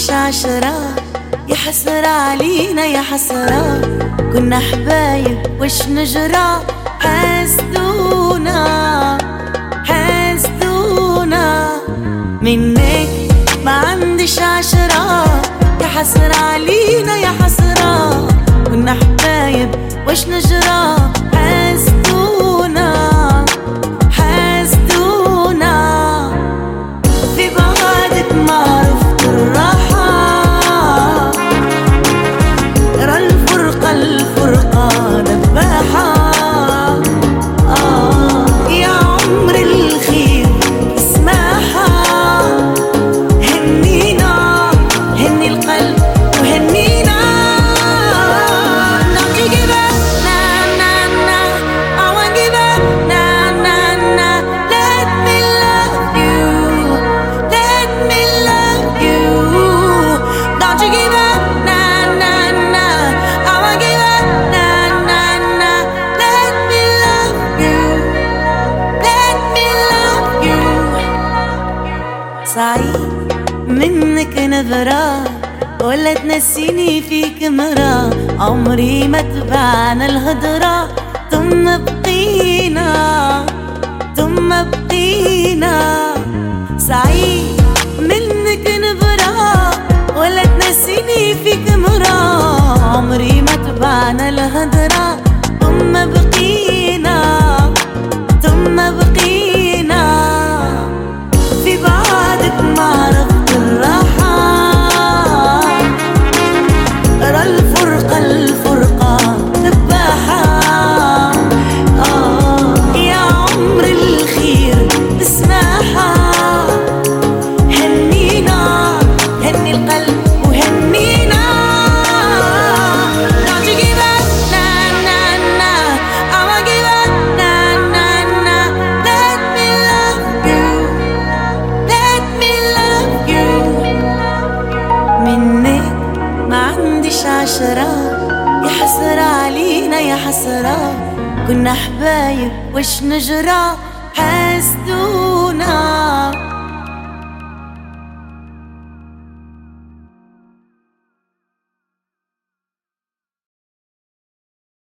عنديش عشرة، يا حسرة علينا يا حسرة، كنا حبايب وش نجرى، حاسدونا منك ما عنديش عشرة، يا حسرة علينا يا حسرة، كنا حبايب وش نجرى، حاسدونا في بعادك ما عرفت الراحة، ترى الفرقة دباحة، يا عمر الخير اسمعها، هنينا هني القلب وهنينا. Don't you give up, nah, nah, nah, I won't give up, nah, nah, nah, let me love you, let me love you. Don't you give up, nah, nah, nah, I won't give up, nah, nah, nah, let me love you, let me love you. سعيد منك نظرة ولا تنسيني فيك مرة، عمري ما تبعنا الهدرة، ثم بقينا سعيد منك نظرة ولا تنسيني فيك مرة، عمري ما تبعنا الهدرة، ثم بقينا في بعادك ما عرفت الراحة، ترى الفرقة دباحة، يا عمر الخير اسمعها، هنينا هني القلب وهنينا. Don't you give up, nah, nah, nah, I won't give up, nah, nah, nah, let me love you, let me love you. منك ما عنديش عشرة، يا حسرة علينا يا حسرة، كنا حبايب وش نجرى، حاسدونا